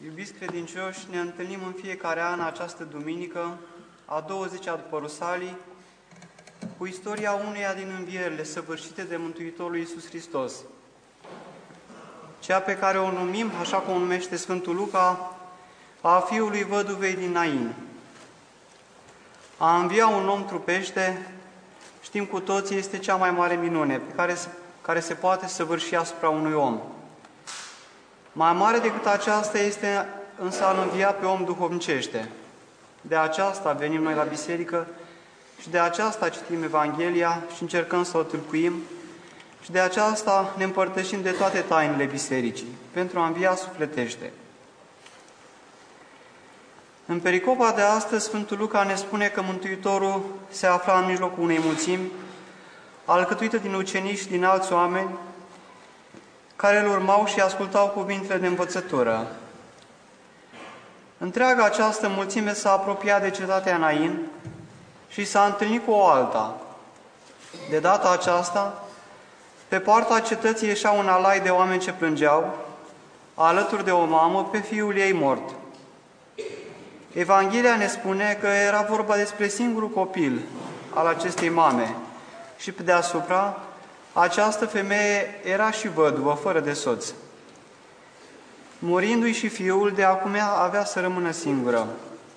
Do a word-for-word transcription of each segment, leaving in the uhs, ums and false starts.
Iubiți credincioși, ne întâlnim în fiecare an această duminică, a douăzecea după Rusalii, cu istoria uneia din învierile săvârșite de Mântuitorul Iisus Hristos, cea pe care o numim, așa cum o numește Sfântul Luca, a fiului văduvei din Nain. A învia un om trupește, știm cu toții, este cea mai mare minune pe care se, care se poate săvârși asupra unui om. Mai mare decât aceasta este însă a învia pe om duhovnicește. De aceasta venim noi la biserică și de aceasta citim Evanghelia și încercăm să o tâlcuim și de aceasta ne împărtășim de toate tainele bisericii, pentru a învia sufletește. În pericopa de astăzi, Sfântul Luca ne spune că Mântuitorul se afla în mijlocul unei mulțimi, alcătuită din ucenici și din alți oameni, care îl urmau și ascultau cuvintele de învățătură. Întreaga această mulțime s-a apropiat de cetatea Nain și s-a întâlnit cu o alta. De data aceasta, pe poarta cetății ieșea un alai de oameni ce plângeau, alături de o mamă pe fiul ei mort. Evanghelia ne spune că era vorba despre singurul copil al acestei mame și pe deasupra, această femeie era și văduvă, fără de soț. Murindu-i și fiul, de acum avea să rămână singură.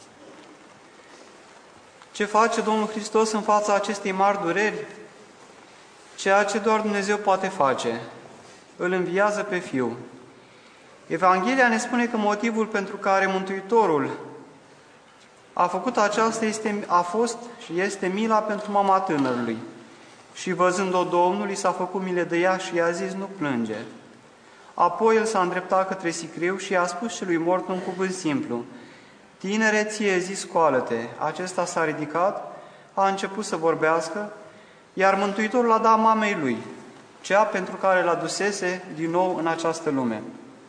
Ce face Domnul Hristos în fața acestei mari dureri? Ceea ce doar Dumnezeu poate face. Îl înviază pe Fiul. Evanghelia ne spune că motivul pentru care Mântuitorul a făcut aceasta este, a fost și este mila pentru mama tânărului. Și văzând-o Domnul, i s-a făcut milă de ea și i-a zis, nu plânge. Apoi el s-a îndreptat către sicriu și i-a spus celui mort un cuvânt simplu. Tinere, ție zi, scoală-te. Acesta s-a ridicat, a început să vorbească, iar Mântuitorul l-a dat mamei lui, cea pentru care l-a dusese din nou în această lume.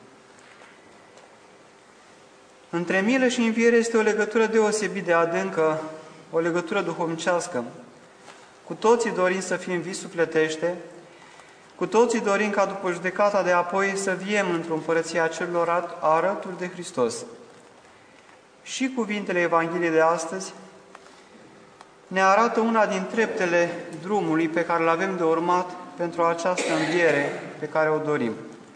Între milă și înviere este o legătură deosebit de adâncă, o legătură duhovnicească. Cu toții dorim să fim vii sufletește, cu toții dorim ca după judecata de apoi să viem într-o împărăție a celor alături de Hristos. Și cuvintele Evangheliei de astăzi ne arată una din treptele drumului pe care îl avem de urmat pentru această înviere pe care o dorim.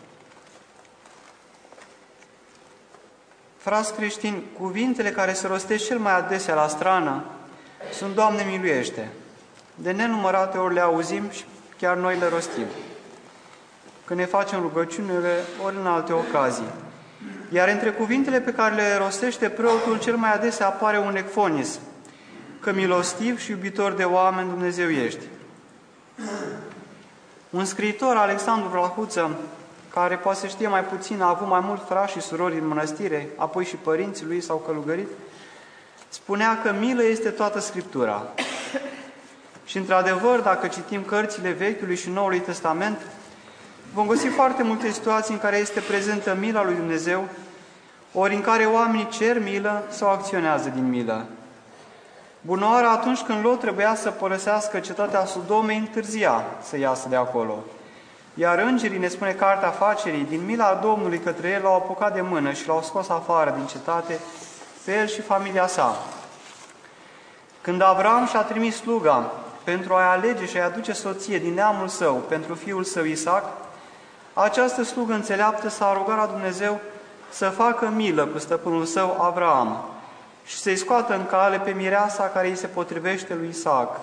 Frați creștini, cuvintele care se rostesc cel mai adesea la strană sunt Doamne miluiește. De nenumărate ori le auzim și chiar noi le rostim, când ne facem rugăciunile, ori în alte ocazii. Iar între cuvintele pe care le rostește preotul, cel mai adesea apare un ecfonis, că milostiv și iubitor de oameni Dumnezeu ești. Un scriitor, Alexandru Vlahuță, care poate să știe mai puțin, a avut mai mult frați și surori în mănăstire, apoi și părinții lui s-au călugărit, spunea că milă este toată Scriptura. Și într-adevăr, dacă citim cărțile Vechiului și Noului Testament, vom găsi foarte multe situații în care este prezentă mila lui Dumnezeu, ori în care oamenii cer milă sau acționează din milă. Bunoară, atunci când Lot trebuia să părăsească cetatea Sodomei, întârzia să iasă de acolo. Iar îngerii, ne spune Cartea Afacerii, din mila Domnului către el, l-au apucat de mână și l-au scos afară din cetate, pe el și familia sa. Când Avram și-a trimis sluga pentru a-i alege și a-i aduce soție din neamul său pentru fiul său Isaac, această slugă înțeleaptă s-a rugat la Dumnezeu să facă milă cu stăpânul său Avram și să-i scoată în cale pe mireasa care îi se potrivește lui Isaac.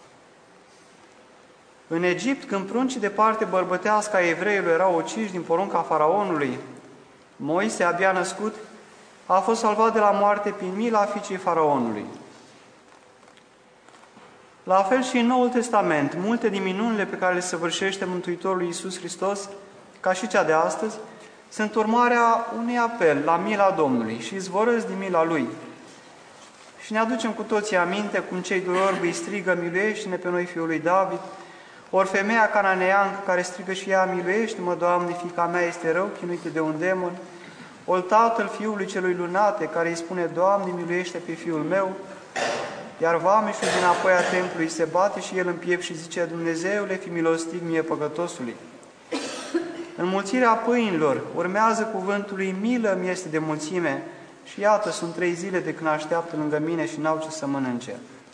În Egipt, când pruncii de parte bărbătească a evreilor erau uciși din porunca faraonului, Moise, abia născut, a fost salvat de la moarte prin mila fiicei faraonului. La fel și în Noul Testament, multe din minunile pe care le săvârșește Mântuitorul Iisus Hristos, ca și cea de astăzi, sunt urmarea unui apel la mila Domnului și izvorăsc din mila Lui. Și ne aducem cu toții aminte cum cei doi orbi îi strigă, miluiește-ne pe noi, Fiul lui David, ori femeia cananeancă care strigă și ea, miluiește-mă, Doamne, fiica mea este rău, chinuită de un demon, ori tatăl fiului celui lunate care îi spune, Doamne, miluiește pe fiul meu, iar vameșul din apoi a templului se bate și el în piept și zice, Dumnezeule, fi milostiv mie păcătosului. Înmulțirea pâinilor, urmează cuvântului, milă mi este de mulțime, și iată, sunt trei zile de când așteaptă lângă mine și n-au ce să mănânce.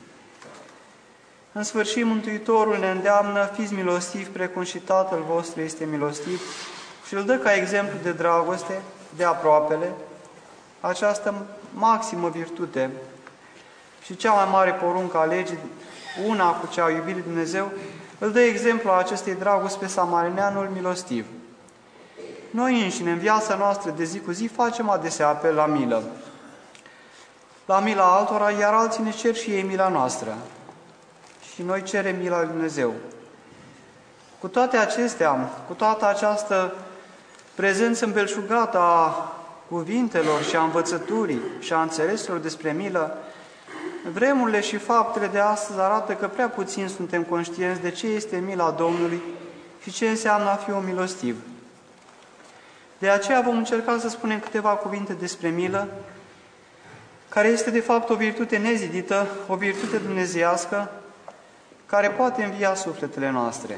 În sfârșit, Mântuitorul ne îndeamnă, fiți milostivi, precum și Tatăl vostru este milostiv, și îl dă ca exemplu de dragoste, de aproapele, această maximă virtute și cea mai mare poruncă a legii, una cu cea a iubirii Dumnezeu, îl dă exemplu a acestei dragoste pe samarineanul milostiv. Noi înșine, în viața noastră de zi cu zi, facem adesea apel la milă. La mila altora, iar alții ne cer și ei mila noastră. Și noi cerem mila lui Dumnezeu. Cu toate acestea, cu toată această prezență îmbelșugată a cuvintelor și a învățăturii și a înțelesurilor despre milă, vremurile și faptele de astăzi arată că prea puțin suntem conștienți de ce este mila Domnului și ce înseamnă a fi un milostiv. De aceea vom încerca să spunem câteva cuvinte despre milă, care este de fapt o virtute nezidită, o virtute dumnezeiască, care poate învia sufletele noastre.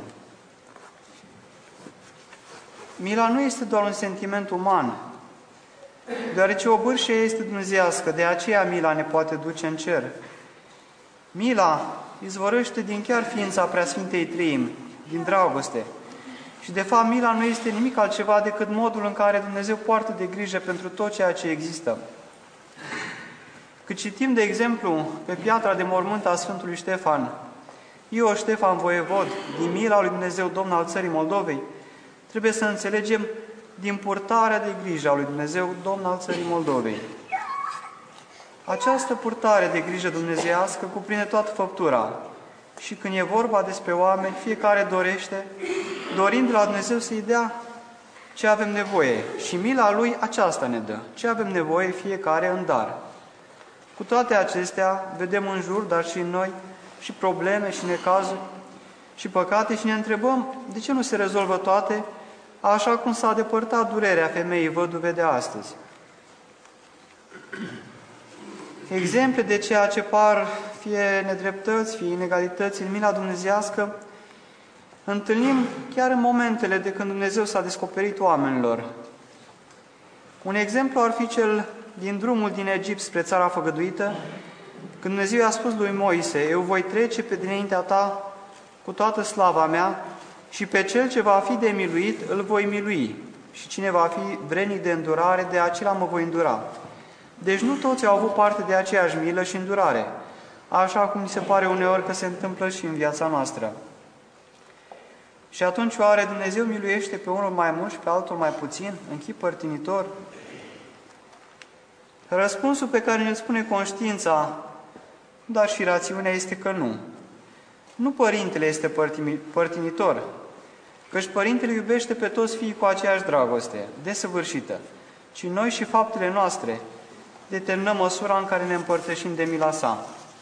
Mila nu este doar un sentiment uman, deoarece o bârșie este dumnezeiască, de aceea mila ne poate duce în cer. Mila izvorăște din chiar ființa Preasfintei Treimi, din dragoste. Și de fapt mila nu este nimic altceva decât modul în care Dumnezeu poartă de grijă pentru tot ceea ce există. Cât citim, de exemplu, pe piatra de mormânt a Sfântului Ștefan, eu, Ștefan Voievod, din mila lui Dumnezeu, Domn al țării Moldovei, trebuie să înțelegem din purtarea de grijă a lui Dumnezeu, Domn al țării Moldovei. Această purtare de grijă dumnezeiască cuprinde toată făptura. Și când e vorba despre oameni, fiecare dorește, dorind de la Dumnezeu să-i dea ce avem nevoie. Și mila Lui aceasta ne dă, ce avem nevoie fiecare în dar. Cu toate acestea, vedem în jur, dar și în noi, și probleme, și necazuri, și păcate, și ne întrebăm de ce nu se rezolvă toate, așa cum s-a depărtat durerea femeii văduve de astăzi. Exemple de ceea ce par fie nedreptăți, fie inegalități în mila dumnezeiască, întâlnim chiar în momentele de când Dumnezeu s-a descoperit oamenilor. Un exemplu ar fi cel din drumul din Egipt spre țara făgăduită, când Dumnezeu i-a spus lui Moise, eu voi trece pe dinaintea ta cu toată slava mea și pe cel ce va fi de miluit îl voi milui și cine va fi vrednic de îndurare, de acela mă voi îndura. Deci nu toți au avut parte de aceeași milă și îndurare, așa cum mi se pare uneori că se întâmplă și în viața noastră. Și atunci oare Dumnezeu miluiește pe unul mai mult și pe altul mai puțin, în chip părtinitor? Răspunsul pe care ne-l spune conștiința, dar și rațiunea, este că nu. Nu Părintele este părtinitor, căci Părintele iubește pe toți fiii cu aceeași dragoste, desăvârșită, ci noi și faptele noastre determinăm măsura în care ne împărtășim de mila sa.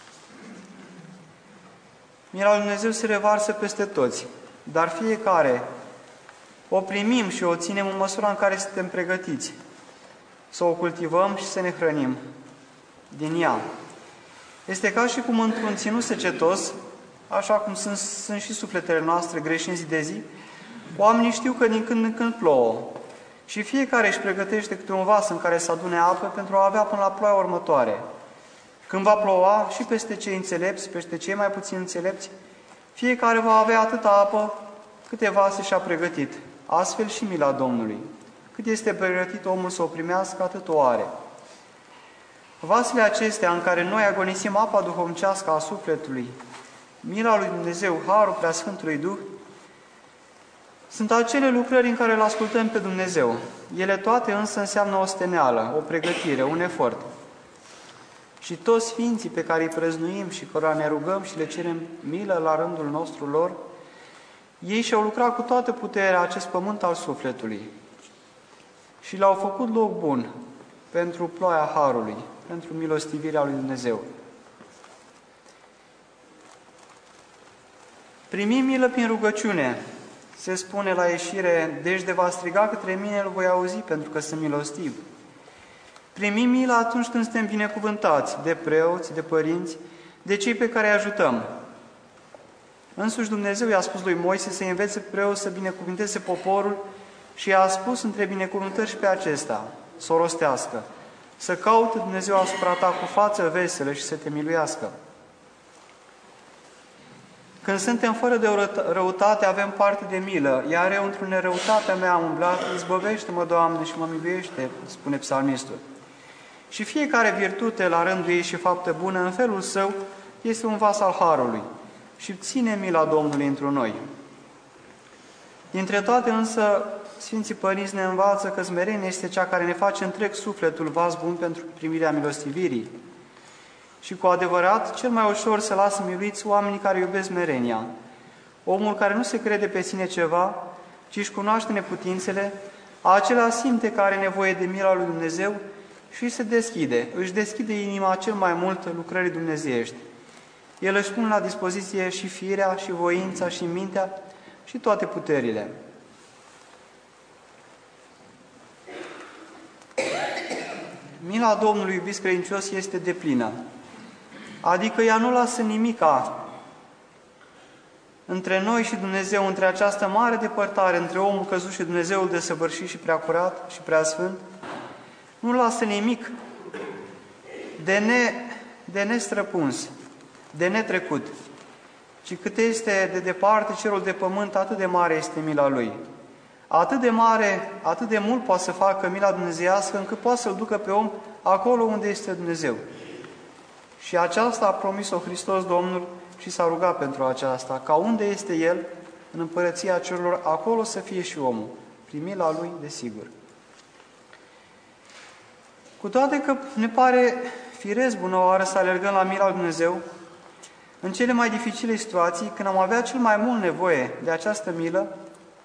Mila lui Dumnezeu se revarsă peste toți, dar fiecare o primim și o ținem în măsura în care suntem pregătiți să o cultivăm și să ne hrănim din ea. Este ca și cum într-un ținut secetos, așa cum sunt, sunt și sufletele noastre greșind zi de zi, oamenii știu că din când în când plouă și fiecare își pregătește câte un vas în care să adune apă pentru a avea până la ploaia următoare. Când va ploua și peste cei înțelepți, peste cei mai puțin înțelepți, fiecare va avea atâta apă câte vase și-a pregătit. Astfel și mila Domnului. Cât este pregătit omul să o primească, atât o are. Vasele acestea în care noi agonisim apa duhovnicească a sufletului, mila lui Dumnezeu, harul Preasfântului Duh, sunt acele lucrări în care îl ascultăm pe Dumnezeu. Ele toate însă înseamnă o steneală, o pregătire, un efort. Și toți sfinții pe care îi prăznuim și cărora ne rugăm și le cerem milă la rândul nostru lor, ei și-au lucrat cu toată puterea acest pământ al sufletului și l-au făcut loc bun pentru ploaia harului, pentru milostivirea lui Dumnezeu. Primim milă prin rugăciune. Se spune la ieșire, deci de va striga către mine, îl voi auzi, pentru că sunt milostiv. Primim milă atunci când suntem binecuvântați de preoți, de părinți, de cei pe care îi ajutăm. Însuși Dumnezeu i-a spus lui Moise să învețe preoți să binecuvânteze poporul și i-a spus între binecuvântări și pe acesta, să o rostească, să caute Dumnezeu asupra ta cu față veselă și să te miluiască. Când suntem fără de răutate, avem parte de milă, iar eu într-o nerăutatea mea am umblat, izbăvește-mă, Doamne, și mă miluiește, spune psalmistul. Și fiecare virtute la rândul ei și faptă bună, în felul său, este un vas al harului și ține mila Domnului într noi. Dintre toate însă, Sfinții Părinți ne învață că smerenia este cea care ne face întreg sufletul vas bun pentru primirea milostivirii. Și cu adevărat, cel mai ușor se lasă miluiți oamenii care iubesc smerenia. Omul care nu se crede pe sine ceva, ci își cunoaște neputințele, acela simte că are nevoie de mila lui Dumnezeu și se deschide, își deschide inima cel mai mult lucrării dumnezeiești. El își pune la dispoziție și firea, și voința, și mintea, și toate puterile. Mila Domnului, iubiți credincios, este deplină. Adică ea nu lasă nimica între noi și Dumnezeu, între această mare depărtare, între omul căzut și Dumnezeul desăvârșit și preacurat și preasfânt. Nu lasă nimic de, ne, de nestrăpuns, de netrecut, ci cât este de departe cerul de pământ, atât de mare este mila Lui. Atât de mare, atât de mult poate să facă mila dumnezeiască, încât poate să-L ducă pe om acolo unde este Dumnezeu. Și aceasta a promis-o Hristos Domnul și s-a rugat pentru aceasta, ca unde este El, în împărăția cerurilor, acolo să fie și omul, prin mila Lui, desigur. Cu toate că ne pare firesc bună oară să alergăm la mila lui Dumnezeu, în cele mai dificile situații, când am avea cel mai mult nevoie de această milă,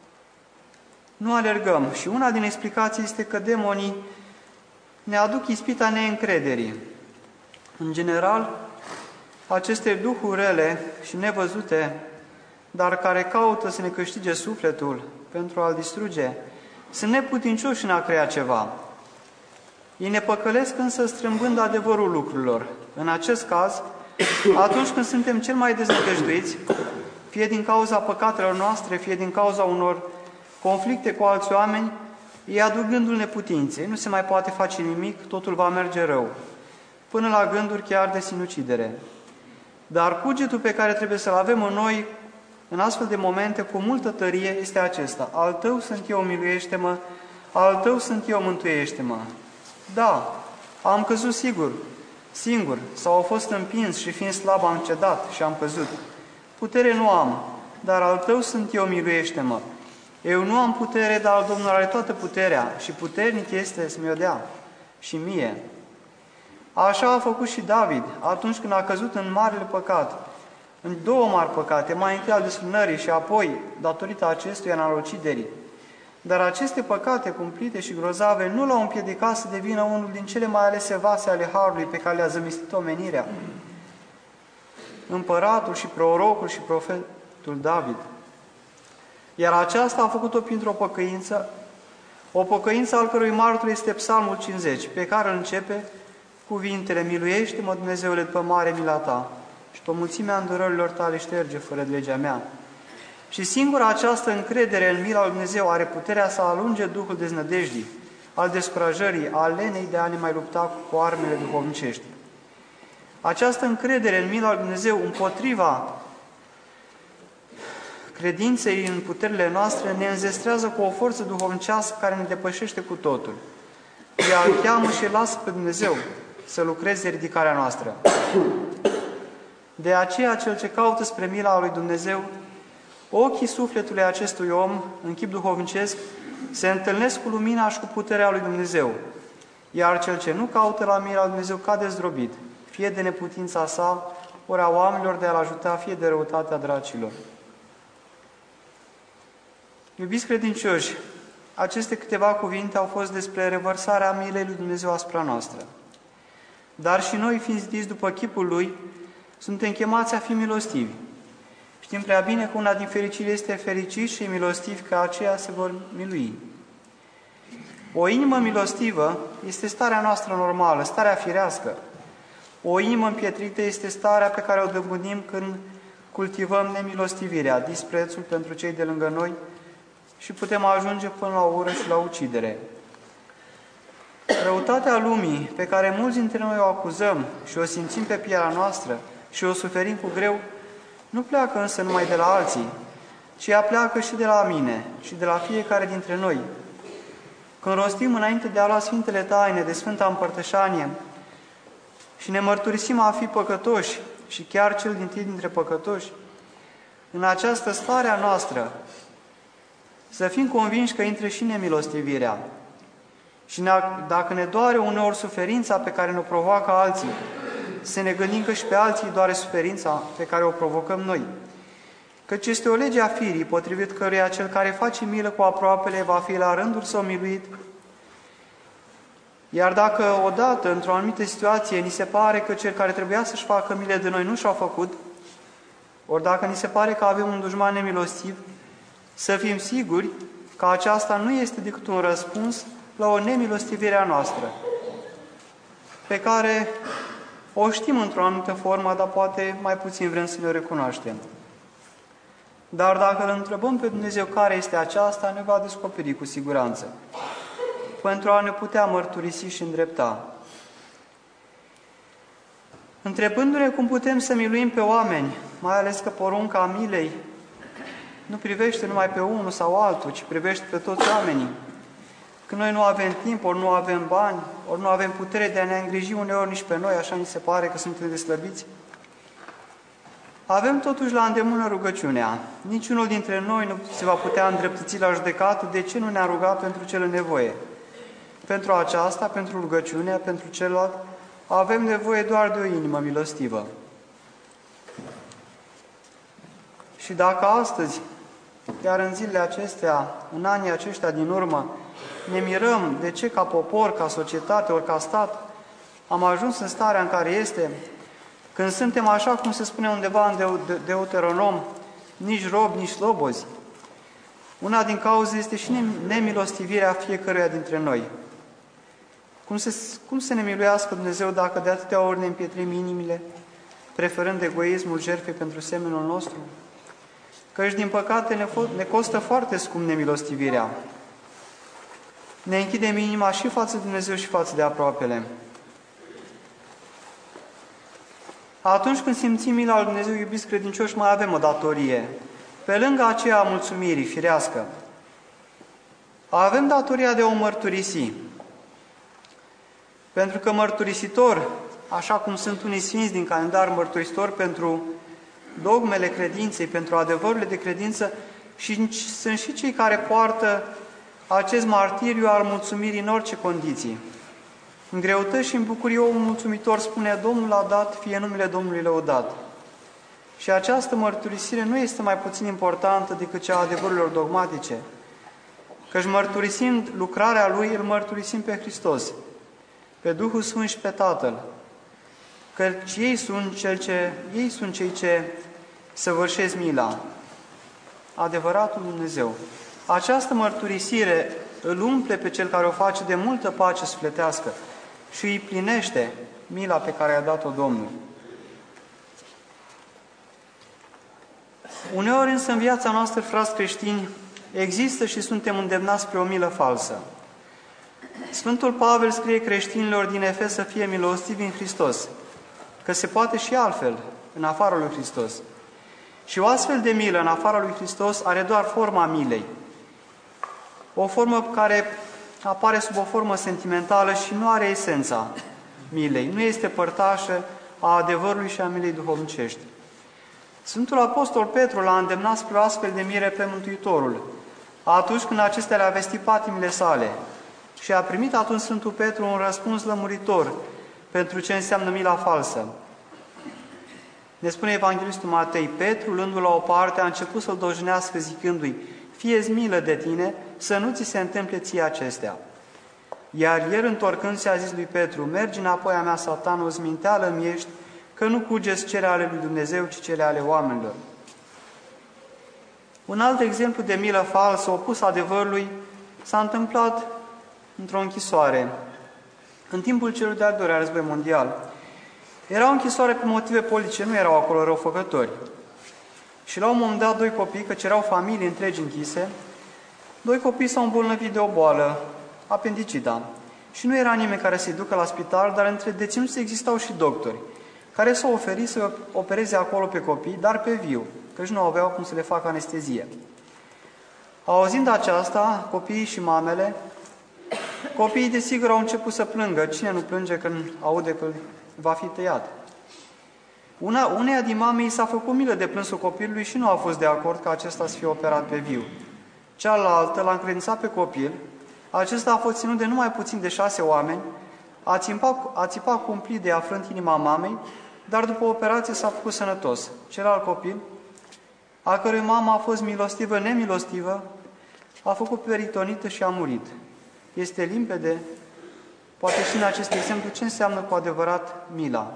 nu alergăm. Și una din explicații este că demonii ne aduc ispita neîncrederii. În general, aceste duhuri rele și nevăzute, dar care caută să ne câștige sufletul pentru a-l distruge, sunt neputincioși în a crea ceva. Ei ne păcălesc însă strâmbând adevărul lucrurilor. În acest caz, atunci când suntem cel mai deznădăjduiți, fie din cauza păcatelor noastre, fie din cauza unor conflicte cu alți oameni, ei aduc gândul neputinței, nu se mai poate face nimic, totul va merge rău, până la gânduri chiar de sinucidere. Dar cugetul pe care trebuie să-l avem în noi, în astfel de momente, cu multă tărie, este acesta: al Tău sunt eu, miluiește-mă, al Tău sunt eu, mântuiește-mă. Da, am căzut sigur, singur, sau au fost împins și fiind slab am cedat și am căzut. Putere nu am, dar al Tău sunt eu, miluiește-mă. Eu nu am putere, dar Domnul are toată puterea și puternic este să mi-o dea și mie. Așa a făcut și David atunci când a căzut în marele păcat, în două mari păcate, mai întâi al desfrânării și apoi, datorită acestuia, în al uciderii. Dar aceste păcate cumplite și grozave nu l-au împiedicat să devină unul din cele mai alese vase ale Harului pe care le-a zămislit omenirea. Împăratul și prorocul și profetul David. Iar aceasta a făcut-o printr-o păcăință, o păcăință al cărui martor este Psalmul cincizeci, pe care îl începe cuvintele: miluiește-mă, Dumnezeule, după mare mila Ta și pe mulțimea îndurărilor Tale șterge fără de legea mea. Și singura această încredere în mila lui Dumnezeu are puterea să alunge duhul deznădejdii, al descurajării, al lenei de a ne mai lupta cu armele duhovnicești. Această încredere în mila lui Dumnezeu împotriva credinței în puterile noastre ne înzestrează cu o forță duhovnicească care ne depășește cu totul. Ea îl cheamă și îl lasă pe Dumnezeu să lucreze ridicarea noastră. De aceea, cel ce caută spre mila lui Dumnezeu, ochii sufletului acestui om, în chip duhovnicesc, se întâlnesc cu lumina și cu puterea lui Dumnezeu, iar cel ce nu caută la mila lui Dumnezeu cade zdrobit, fie de neputința sa, ori a oamenilor de a-l ajuta, fie de răutatea dracilor. Iubiți credincioși, aceste câteva cuvinte au fost despre revărsarea milei lui Dumnezeu asupra noastră. Dar și noi, fiind zidiți după chipul Lui, suntem chemați a fi milostivi. Știm prea bine că una din fericiri este fericit și milostivi, că aceia se vor milui. O inimă milostivă este starea noastră normală, starea firească. O inimă împietrită este starea pe care o dobândim când cultivăm nemilostivirea, disprețul pentru cei de lângă noi, și putem ajunge până la ură și la ucidere. Răutatea lumii, pe care mulți dintre noi o acuzăm și o simțim pe pielea noastră și o suferim cu greu, nu pleacă însă numai de la alții, ci ea pleacă și de la mine și de la fiecare dintre noi. Când rostim înainte de a lua Sfintele Taine de Sfânta Împărtășanie și ne mărturisim a fi păcătoși și chiar cel dintâi dintre păcătoși, în această stare a noastră să fim convinși că intră și nemilostivirea. Și dacă ne doare uneori suferința pe care ne-o provoacă alții, să ne gândim că și pe alții doare suferința pe care o provocăm noi. Căci este o lege a firii, potrivit căruia cel care face milă cu aproapele va fi la rândul său miluit. Iar dacă odată, într-o anumită situație, ni se pare că cel care trebuia să-și facă milă de noi nu și-au făcut, ori dacă ni se pare că avem un dușman nemilostiv, să fim siguri că aceasta nu este decât un răspuns la o nemilostivire a noastră, pe care o știm într-o anumită formă, dar poate mai puțin vrem să ne recunoaștem. Dar dacă îl întrebăm pe Dumnezeu care este aceasta, ne va descoperi cu siguranță, pentru a ne putea mărturisi și îndrepta. Întrebându-ne cum putem să miluim pe oameni, mai ales că porunca milei nu privește numai pe unul sau altul, ci privește pe toți oamenii. Când noi nu avem timp, ori nu avem bani, ori nu avem putere de a ne îngriji uneori nici pe noi, așa ni se pare că suntem deslăbiți, avem totuși la îndemână rugăciunea. Niciunul dintre noi nu se va putea îndreptăți la judecată de ce nu ne-a rugat pentru cel în nevoie. Pentru aceasta, pentru rugăciunea, pentru celălalt, avem nevoie doar de o inimă milostivă. Și dacă astăzi, chiar în zilele acestea, în anii aceștia din urmă, ne mirăm de ce ca popor, ca societate, ori ca stat, am ajuns în starea în care este, când suntem așa cum se spune undeva în Deuteronom, nici robi, nici slobozi. Una din cauze este și nemilostivirea fiecăruia dintre noi. Cum să, cum să ne miluiască Dumnezeu dacă de atâtea ori ne împietrim inimile, preferând egoismul jertfei pentru semenul nostru? Căci, din păcate, ne, ne costă foarte scump nemilostivirea. Ne închidem inima și față de Dumnezeu și față de aproapele. Atunci când simțim mila lui Dumnezeu, iubiți credincioși, mai avem o datorie. Pe lângă aceea a mulțumirii firească, avem datoria de a o mărturisi. Pentru că mărturisitor, așa cum sunt unii sfinți din calendar mărturisitori pentru dogmele credinței, pentru adevărurile de credință, și sunt și cei care poartă acest martiriu al mulțumirii în orice condiții. În greutăți și în bucurie, omul mulțumitor spune: Domnul a dat, fie numele Domnului lăudat. Și această mărturisire nu este mai puțin importantă decât cea a adevărurilor dogmatice, căci mărturisind lucrarea Lui, îl mărturisim pe Hristos, pe Duhul Sfânt și pe Tatăl, căci ei sunt, cel ce, ei sunt cei ce săvârșesc mila, adevăratul Dumnezeu. Această mărturisire îl umple pe cel care o face de multă pace sufletească și îi plinește mila pe care a dat-o Domnul. Uneori însă în viața noastră, frați creștini, există și suntem îndemnați spre o milă falsă. Sfântul Pavel scrie creștinilor din Efes să fie milostivi în Hristos, că se poate și altfel, în afara lui Hristos. Și o astfel de milă în afara lui Hristos are doar forma milei. O formă care apare sub o formă sentimentală și nu are esența milei. Nu este părtașă a adevărului și a milei duhovnicești. Sfântul Apostol Petru l-a îndemnat spre o astfel de mire pe Mântuitorul, atunci când acestea le-a vestit patimile sale. Și a primit atunci Sfântul Petru un răspuns lămuritor pentru ce înseamnă mila falsă. Ne spune Evanghelistul Matei: Petru, luându-l la o parte, a început să-l dojenească zicându-i: fie-ți milă de tine să nu ți se întâmple ție acestea. Iar el, întorcându-se, a zis lui Petru: mergi înapoi a mea, Satan, o zminteală-mi ești, că nu cugeți cele ale lui Dumnezeu, ci cele ale oamenilor. Un alt exemplu de milă falsă, opus adevărului, s-a întâmplat într-o închisoare, în timpul celui de-al doilea război mondial. Era o închisoare pe motive politice, nu erau acolo răufăcători. Și la un moment dat, doi copii, căci erau familii întregi închise, Doi copii s-au îmbolnăvit de o boală, apendicita, și nu era nimeni care să-i ducă la spital, dar între deținuți existau și doctori, care s-au oferit să opereze acolo pe copii, dar pe viu, căci nu aveau cum să le facă anestezie. Auzind aceasta, copiii și mamele, copiii desigur au început să plângă. Cine nu plânge când aude că va fi tăiat? Una, uneia din mame i s-a făcut milă de plânsul copilului și nu a fost de acord ca acesta să fie operat pe viu. Cealaltă l-a încredințat pe copil, acesta a fost ținut de numai puțin de șase oameni, a țipat, a țipat cumplit de aflând inima mamei, dar după operație s-a făcut sănătos. Celălalt copil, a cărui mamă a fost milostivă, nemilostivă, a făcut peritonită și a murit. Este limpede, poate și în acest exemplu, ce înseamnă cu adevărat mila.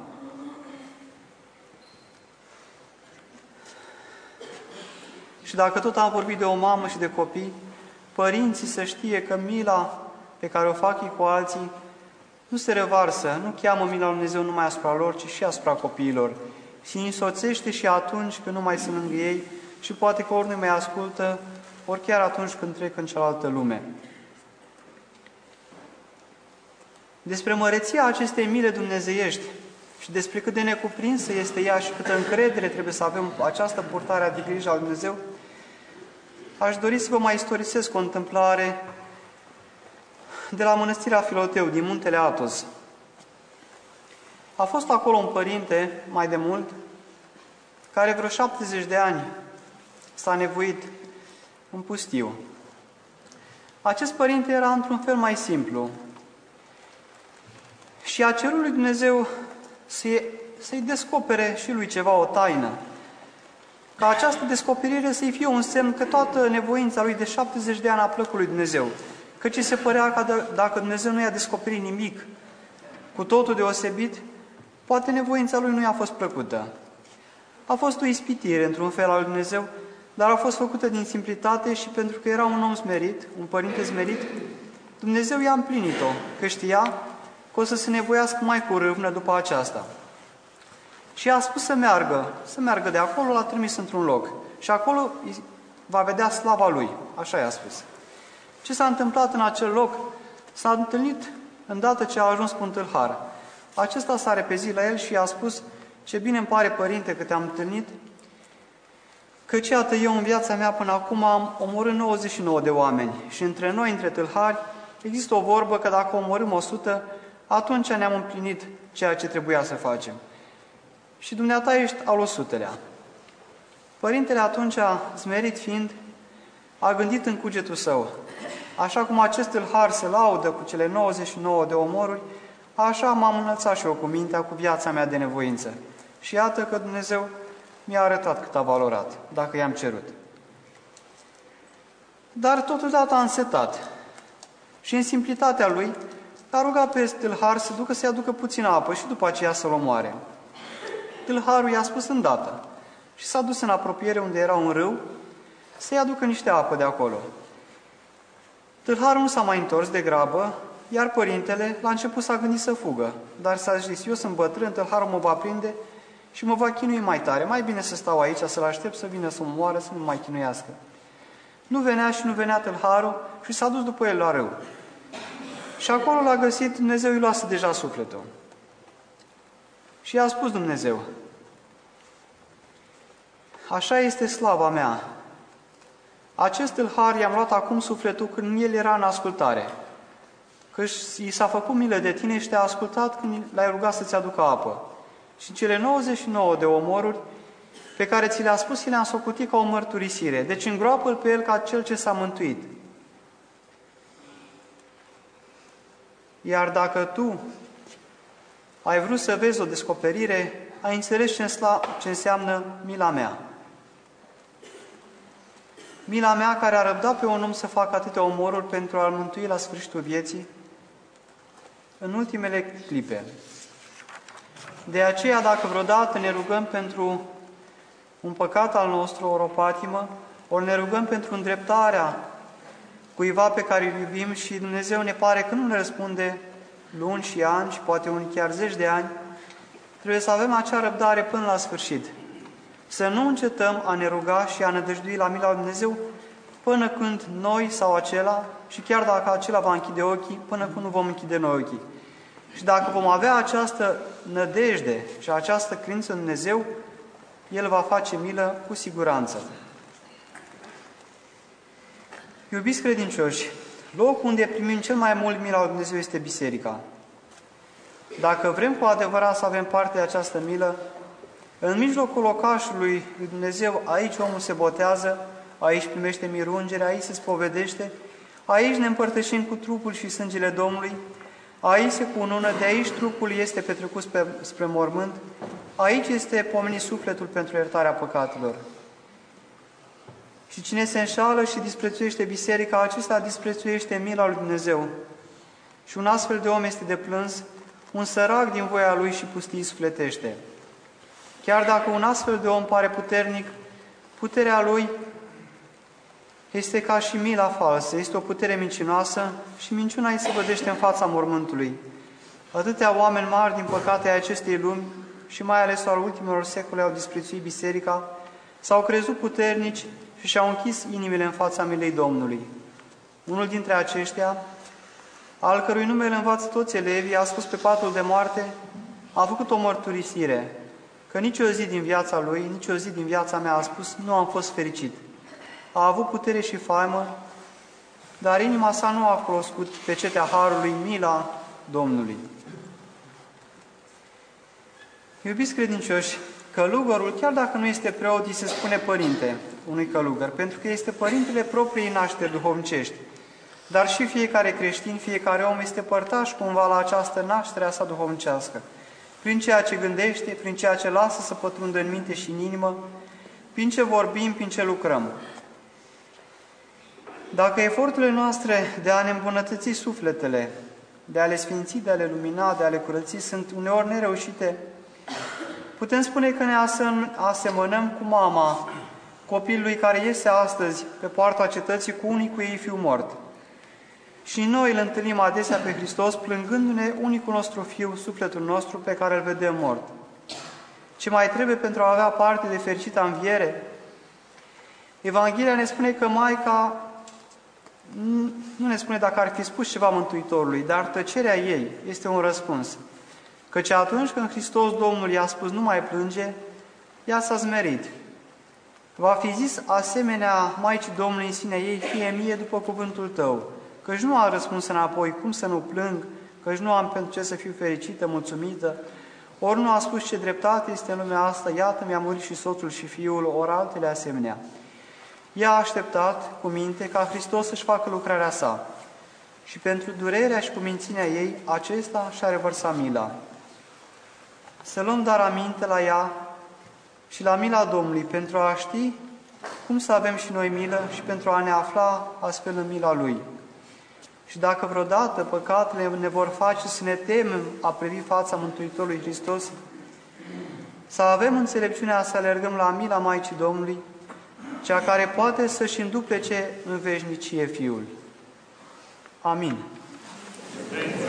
Și dacă tot am vorbit de o mamă și de copii, părinții să știe că mila pe care o fac ei cu alții nu se revarsă, nu cheamă mila lui Dumnezeu numai asupra lor, ci și asupra copiilor. Și îi însoțește și atunci când nu mai sunt lângă ei și poate că ori nu mai ascultă, ori chiar atunci când trec în cealaltă lume. Despre măreția acestei mile dumnezeiești și despre cât de necuprinsă este ea și câtă încredere trebuie să avem această purtare de grijă a lui Dumnezeu, aș dori să vă mai istorisesc o întâmplare de la Mănăstirea Filoteu, din Muntele Atos. A fost acolo un părinte, mai de mult, care vreo șaptezeci de ani s-a nevoit în pustiu. Acest părinte era într-un fel mai simplu și a cerut lui Dumnezeu să-i, să-i descopere și lui ceva, o taină. Ca această descoperire să-i fie un semn că toată nevoința lui de șaptezeci de ani a plăcut lui Dumnezeu. Căci se părea că dacă Dumnezeu nu i-a descoperit nimic cu totul deosebit, poate nevoința lui nu i-a fost plăcută. A fost o ispitire, într-un fel, al lui Dumnezeu, dar a fost făcută din simplitate și pentru că era un om smerit, un părinte smerit, Dumnezeu i-a împlinit-o, că știa că o să se nevoiască mai cu râvnă după aceasta. Și a spus să meargă, să meargă de acolo, l-a trimis într-un loc. Și acolo va vedea slava lui, așa i-a spus. Ce s-a întâmplat în acel loc? S-a întâlnit îndată ce a ajuns cu un tâlhar. Acesta s-a repezit la el și i-a spus: ce bine îmi pare, părinte, că te-am întâlnit, căci iată, eu în viața mea până acum am omorât nouăzeci și nouă de oameni și între noi, între tâlhari, există o vorbă că dacă omorâm o sută, atunci ne-am împlinit ceea ce trebuia să facem. Și dumneata ești al o sutelea. Părintele atunci, smerit fiind, a gândit în cugetul său: așa cum acest tâlhar se laudă cu cele nouăzeci și nouă de omoruri, așa m-am înălțat și eu cu mintea, cu viața mea de nevoință. Și iată că Dumnezeu mi-a arătat cât a valorat, dacă i-am cerut. Dar totodată a însetat și în simplitatea lui a rugat pe tâlhar să ducă să-i aducă puțină apă și după aceea să-l omoare. Tâlharul i-a spus îndată și s-a dus în apropiere unde era un râu să-i aducă niște apă de acolo. Tâlharul nu s-a mai întors de grabă, iar părintele la început s-a gândit să fugă, dar s-a zis: eu sunt bătrân, tâlharul mă va prinde și mă va chinui mai tare. Mai bine să stau aici, să-l aștept să vină să mă moară, să nu mai chinuiască. Nu venea și nu venea tâlharul și s-a dus după el la râu. Și acolo l-a găsit, Dumnezeu îi luase deja sufletul. Și i-a spus Dumnezeu: așa este slava mea. Acest tâlhar i-am luat acum sufletul când el era în ascultare, că i s-a făcut milă de tine și te-a ascultat când l-ai rugat să-ți aducă apă. Și cele nouăzeci și nouă de omoruri pe care ți le-a spus, le-am socotit ca o mărturisire. Deci îngroapă-l pe el ca cel ce s-a mântuit. Iar dacă tu ai vrut să vezi o descoperire, ai înțeles ce, ce înseamnă mila mea. Mila mea care a răbdat pe un om să facă atâtea omoruri pentru a-l mântui la sfârșitul vieții, în ultimele clipe. De aceea, dacă vreodată ne rugăm pentru un păcat al nostru, o patimă, ori ne rugăm pentru îndreptarea cuiva pe care îl iubim și Dumnezeu ne pare că nu ne răspunde luni și ani și poate unii chiar zeci de ani, trebuie să avem acea răbdare până la sfârșit. Să nu încetăm a ne ruga și a nădăjdui la mila lui Dumnezeu, până când noi sau acela, și chiar dacă acela va închide ochii, până când nu vom închide noi ochii. Și dacă vom avea această nădejde și această credință în Dumnezeu, El va face milă cu siguranță. Iubiți credincioși, locul unde primim cel mai mult mila lui Dumnezeu este biserica. Dacă vrem cu adevărat să avem parte de această milă, în mijlocul locașului lui Dumnezeu, aici omul se botează, aici primește mirungere, aici se spovedește, aici ne împărtășim cu trupul și sângele Domnului, aici se cunună, de aici trupul este petrecut spre, spre mormânt, aici este pomenit sufletul pentru iertarea păcatelor. Și cine se înșală și disprețuiește biserica, acesta disprețuiește mila lui Dumnezeu. Și un astfel de om este de plâns, un sărac din voia lui și pustii sufletește. Chiar dacă un astfel de om pare puternic, puterea lui este ca și mila falsă, este o putere mincinoasă și minciuna îi se vădește în fața mormântului. Atâtea oameni mari, din păcate, ai acestei lumi și mai ales al ultimelor secole au disprețuit biserica, s-au crezut puternici și și-au închis inimile în fața milei Domnului. Unul dintre aceștia, al cărui nume îl învață toți elevii, a spus pe patul de moarte, a făcut o mărturisire, că nici o zi din viața lui, nici o zi din viața mea, a spus, nu am fost fericit. A avut putere și faimă, dar inima sa nu a cunoscut pecetea harului, mila Domnului. Iubiți credincioși, călugărul, chiar dacă nu este preot, îi se spune părinte unui călugăr, pentru că este părintele propriei nașteri duhovnicești. Dar și fiecare creștin, fiecare om este părtaș cumva la această naștere a sa duhovnicească. Prin ceea ce gândește, prin ceea ce lasă să pătrundă în minte și în inimă, prin ce vorbim, prin ce lucrăm. Dacă eforturile noastre de a ne îmbunătăți sufletele, de a le sfinți, de a le lumina, de a le curăți, sunt uneori nereușite, putem spune că ne asemănăm cu mama copilului care iese astăzi pe poarta cetății cu unicul ei fiu mort. Și noi îl întâlnim adesea pe Hristos plângându-ne unicul nostru fiu, sufletul nostru, pe care îl vedem mort. Ce mai trebuie pentru a avea parte de fericită înviere? Evanghelia ne spune că Maica nu ne spune dacă ar fi spus ceva Mântuitorului, dar tăcerea ei este un răspuns. Căci atunci când Hristos Domnul i-a spus nu mai plânge, ea s-a smerit. Va fi zis asemenea Maicii Domnului în sinea ei, fie mie după cuvântul tău, căci nu a răspuns înapoi, cum să nu plâng, căci nu am pentru ce să fiu fericită, mulțumită, ori nu a spus ce dreptate este în lumea asta, iată mi-a murit și soțul și fiul, ori altele asemenea. Ea a așteptat cu minte ca Hristos să-și facă lucrarea sa și pentru durerea și cumințirea ei, acesta și-a revărsat mila. Să luăm dar aminte la ea și la mila Domnului pentru a ști cum să avem și noi milă și pentru a ne afla astfel în mila Lui. Și dacă vreodată păcatele ne vor face să ne temem a privi fața Mântuitorului Hristos, să avem înțelepciunea să alergăm la mila Maicii Domnului, cea care poate să-și înduplece în veșnicie Fiul. Amin.